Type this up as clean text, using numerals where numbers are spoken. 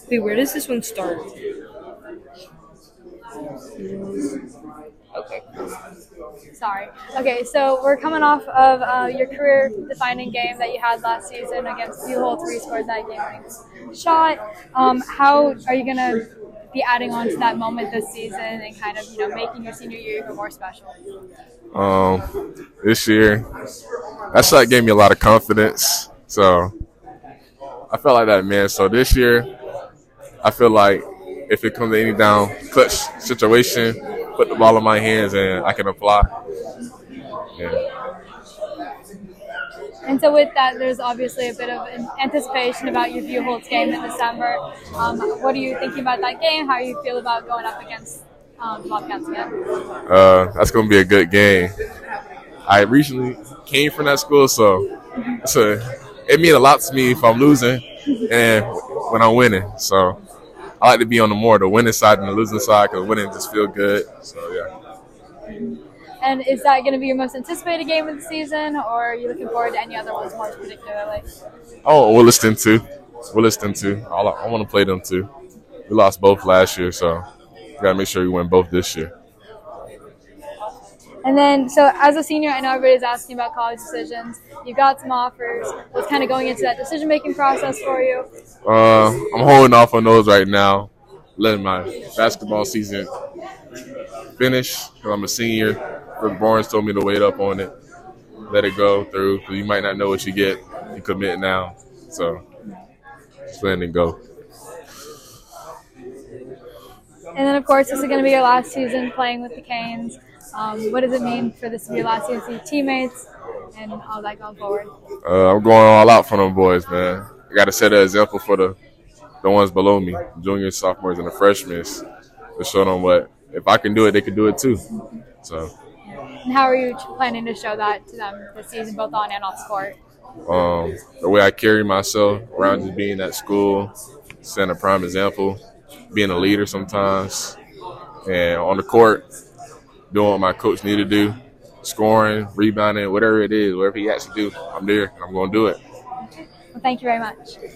Wait, where does this one start? Okay. Sorry. Okay, so we're coming off of your career-defining game that you had last season against Buell. Three scored that game-winning shot. How are you gonna be adding on to that moment this season and kind of making your senior year even more special? This year, that shot gave me a lot of confidence. So I felt like that, man. So this year, I feel like if it comes to any down clutch situation, put the ball in my hands and I can apply. Yeah. And so with that, there's obviously a bit of anticipation about your Buchholz game in December. What are you thinking about that game? How do you feel about going up against the Bobcats again? That's going to be a good game. I recently came from that school, so it means a lot to me if I'm losing and when I'm winning. So I like to be on the winning side than the losing side because winning just feel good. So, yeah. And is that going to be your most anticipated game of the season, or are you looking forward to any other ones more particularly? Oh, Williston too. I want to play them too. We lost both last year, so we got to make sure we win both this year. And then, so as a senior, I know everybody's asking about college decisions. You've got some offers. What's kind of going into that decision-making process for you? I'm holding off on those right now, letting my basketball season finish because I'm a senior. Rick Barnes told me to wait up on it, let it go through because you might not know what you get. You commit now. So just letting it go. And then, of course, this is going to be your last season playing with the Canes. What does it mean for this to be your last season to see teammates and all that going forward? I'm going all out for them boys, man. I got to set an example for the ones below me, juniors, sophomores, and the freshmen, to show them what if I can do it, they can do it too. So. And how are you planning to show that to them this season, both on and off the court? The way I carry myself around just being at school, setting a prime example, being a leader sometimes, and on the court, doing what my coach need to do, scoring, rebounding, whatever it is, whatever he has to do, I'm there and I'm going to do it. Well, thank you very much.